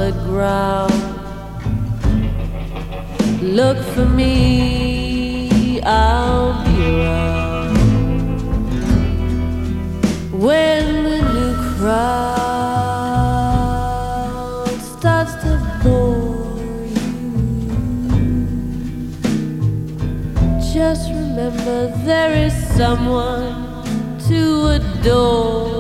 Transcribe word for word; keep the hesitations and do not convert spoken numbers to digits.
solid ground. Look for me, I'll be around. When the new crowd starts to bore you, just remember there is someone to adore.